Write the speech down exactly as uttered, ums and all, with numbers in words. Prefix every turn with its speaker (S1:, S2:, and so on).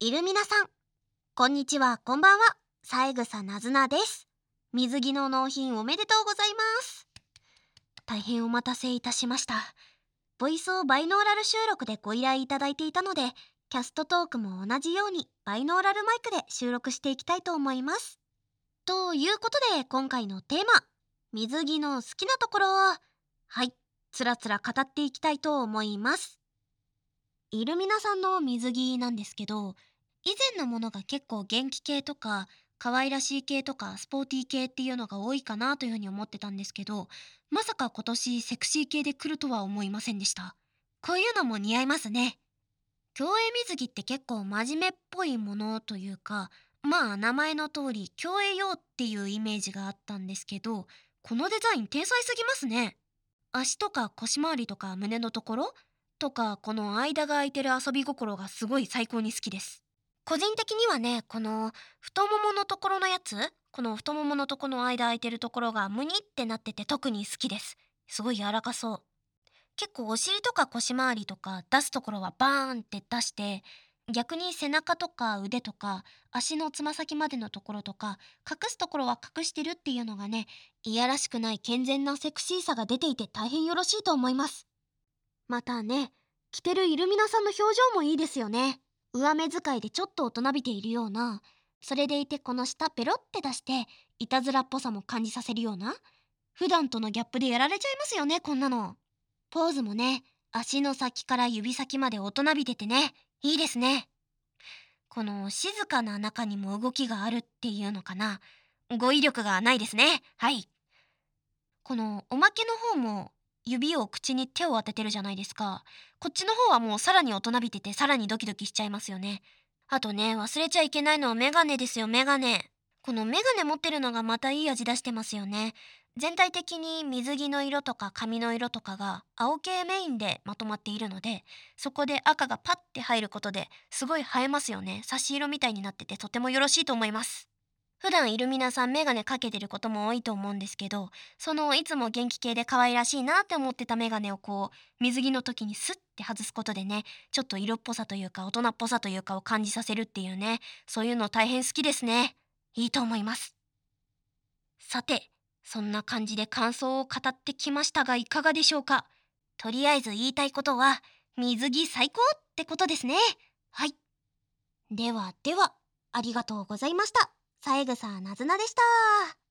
S1: いる皆さん、こんにちは、こんばんは。三枝なずなです。水着の納品おめでとうございます。大変お待たせいたしました。ボイスをバイノーラル収録でご依頼いただいていたので、キャストトークも同じようにバイノーラルマイクで収録していきたいと思います。ということで、今回のテーマ、水着の好きなところを、はい、つらつら語っていきたいと思います。イルミナさんの水着なんですけど、以前のものが結構元気系とか可愛らしい系とかスポーティー系っていうのが多いかなというふうに思ってたんですけど、まさか今年セクシー系で来るとは思いませんでした。こういうのも似合いますね。競泳水着って結構真面目っぽいものというか、まあ名前の通り競泳用っていうイメージがあったんですけど、このデザイン天才すぎますね。足とか腰回りとか胸のところとか、この間が空いてる遊び心がすごい最高に好きです。個人的にはね、この太もものところのやつ、この太もものとこの間空いてるところがムニってなってて特に好きです。すごい柔らかそう。結構お尻とか腰回りとか出すところはバーンって出して、逆に背中とか腕とか足のつま先までのところとか隠すところは隠してるっていうのがね、いやらしくない健全なセクシーさが出ていて大変よろしいと思います。またね、着てるイルミナさんの表情もいいですよね。上目遣いでちょっと大人びているような、それでいてこの下ペロって出していたずらっぽさも感じさせるような、普段とのギャップでやられちゃいますよね、こんなの。ポーズもね、足の先から指先まで大人びててね、いいですね。この静かな中にも動きがあるっていうのかな。語彙力がないですね。はい。このおまけの方も指を口に手を当ててるじゃないですか。こっちの方はもうさらに大人びててさらにドキドキしちゃいますよね。あとね、忘れちゃいけないのはメガネですよ、メガネ。このメガネ持ってるのがまたいい味出してますよね。全体的に水着の色とか髪の色とかが青系メインでまとまっているので、そこで赤がパッて入ることですごい映えますよね。差し色みたいになっててとてもよろしいと思います。普段イルミナさんメガネかけてることも多いと思うんですけど、そのいつも元気系で可愛らしいなって思ってたメガネをこう水着の時にスッて外すことでね、ちょっと色っぽさというか大人っぽさというかを感じさせるっていうね、そういうの大変好きですね。いいと思います。さて、そんな感じで感想を語ってきましたがいかがでしょうか。とりあえず言いたいことは水着最高ってことですね。はい。ではでは、ありがとうございました。三枝なずなでした。